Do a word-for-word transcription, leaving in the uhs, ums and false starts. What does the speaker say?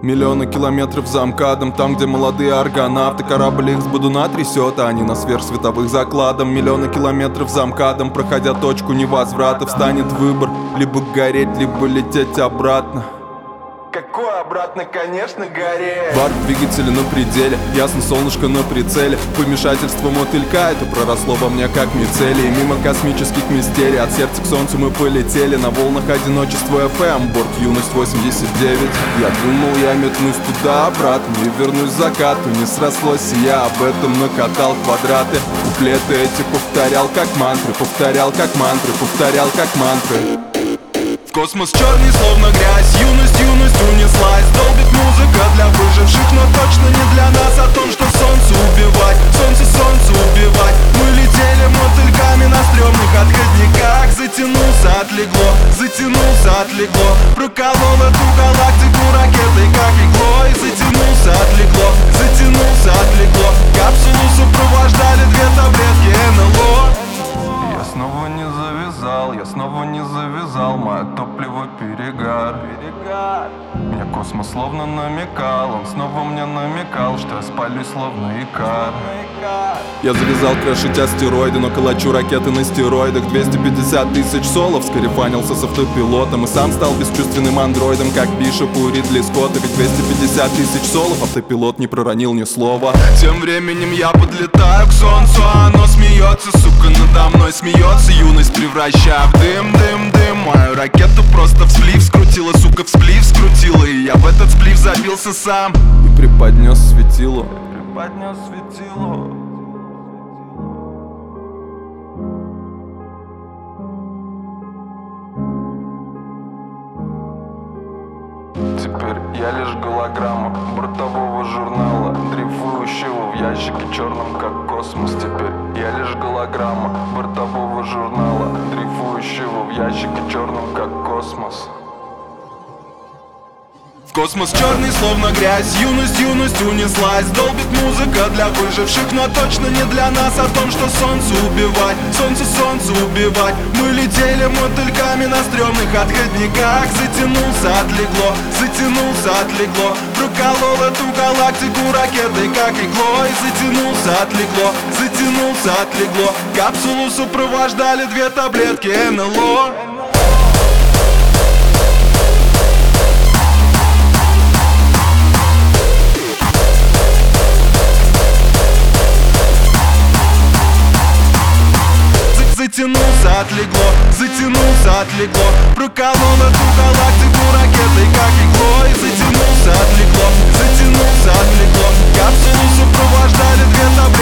Миллионы километров за МКАДом, там, где молодые аргонавты. Корабль их с бодуна трясет, а они на сверхсветовых закладом. Миллионы километров за МКАДом, проходя точку невозврата, встанет выбор: либо гореть, либо лететь обратно. Какой обратно, конечно, гореть. Варп двигателя на пределе, ясно солнышко на прицеле. Помешательство мотылька, это проросло во мне как мицелий. Мимо космических мистерий, от сердца к солнцу мы полетели. На волнах одиночества эф эм, борт юность восемьдесят девять. Я думал, я метнусь туда-обратно и вернусь к закату. Не срослось, и я об этом накатал квадраты. Куплеты эти повторял как мантры, повторял как мантры, повторял как мантры. Космос черный, словно грязь, юность, юность унеслась. Долбит музыка для выживших, но точно не для нас. О том, что солнце убивать, солнце, солнце убивать. Мы летели мотыльками на стрёмных отходниках. Затянулся, отлегло, затянулся, отлегло. Проколол эту галактику ракетой, как иглой. Затянулся, отлегло, затянулся, отлегло. Капсулу сопровождали две таблетки эн эл о. Я снова не завязал, я снова не завязал. Мое топливо перегар. Мне космос словно намекал, он снова мне намекал, что я спалюсь словно икар. Я завязал крошить астероиды, но калачу ракеты на стероидах. Двести пятьдесят тысяч солов, скарифанился с автопилотом. И сам стал бесчувственным андроидом, как Бишоп у Ридли Скотта. Ведь двести пятьдесят тысяч солов, автопилот не проронил ни слова. Тем временем я подлетаю к солнцу, а оно смеется, сука, надо мной смеется. Юность превращая в дым, дым, дым. Мою ракету просто в сплив скрутила, сука, в сплив скрутила. И я в этот сплив забился сам и преподнес светило. Преподнес светило. Теперь я лишь голограмма бортового журнала, дрейфующего в ящике черном, как космос. Теперь я лишь голограмма бортового журнала, дрейфующего в ящике черном, как космос. Космос черный, словно грязь, юность, юность унеслась. Долбит музыка для выживших, но точно не для нас. О том, что солнце убивать, солнце, солнце убивать. Мы летели мотыльками на стрёмных отходниках. Затянулся, отлегло, затянулся, отлегло. Проколол эту галактику ракетой, как иглой. Затянулся, отлегло, затянулся, отлегло. Капсулу сопровождали две таблетки эн эл о. Затянулся, отлегло, затянулся, отлегло. Проколол эту галактику ракетой, как иглой. Затянулся, отлегло, затянулся, отлегло. Капсулу сопровождали две таблетки.